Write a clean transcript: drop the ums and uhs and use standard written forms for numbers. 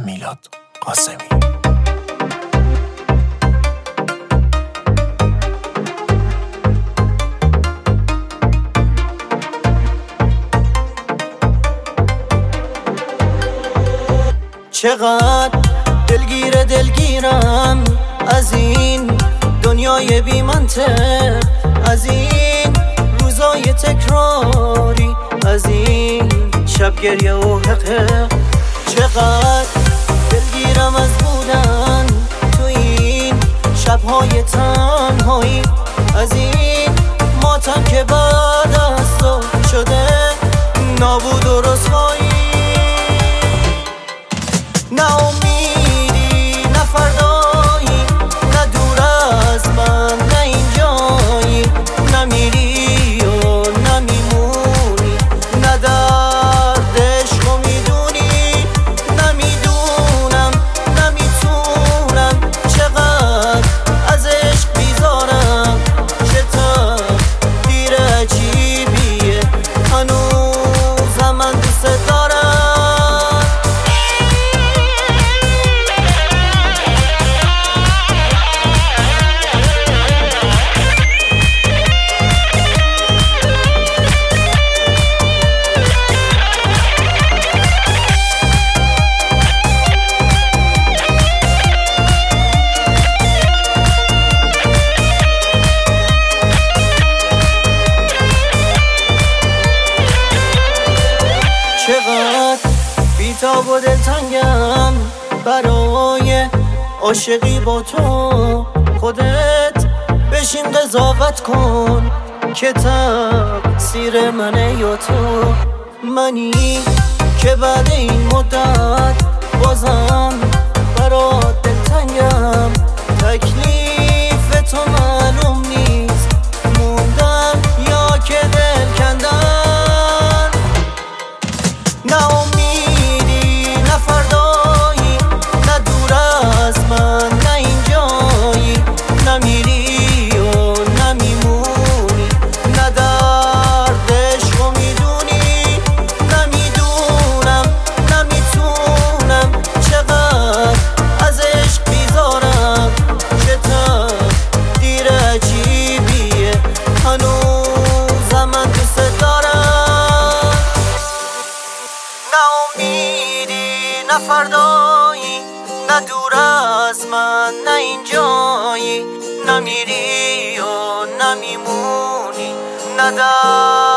میلاد قاسمی. چقدر دلگیرم از این دنیای بی منطق، از این روزای تکراری، از این شب گریه و حقه. چقدر دلگیرم از بودن تو این شبهای تنهایی، از این ماتم که بعد از تو شده نابود و رسوایی. نه امیدی نه فردایی، نه دور از من نه اینجایی، نه میری و نه میمونی، نه درد عشقو میدونی. نمیدونم نمیتونم چقدر از عشق بیزارم، چه دیر عجیبیه هنوزم من دوست دارم. چقدر بیتاب و دلتنگم برای عاشقی با تو. خودت بشین قضاوت کن که تقصیر منه یا تو. منی که بعد این مدت بازم برات دلتنگم، تکلیف تو معلوم نیست، موندم یا که دل کندن. نه امیدی نه فردایی، نه دور از من نه اینجایی، نه میری و نه میمونی، نه درد عشقو میدونی. نمیدونم نمیتونم چقدر از عشق بیزارم، چه دیر عجیبیه هنوزم من دوست دارم. نه امیدی نه فردایی، نه دور از من نه اینجایی، نه میری و نه میمونی، نه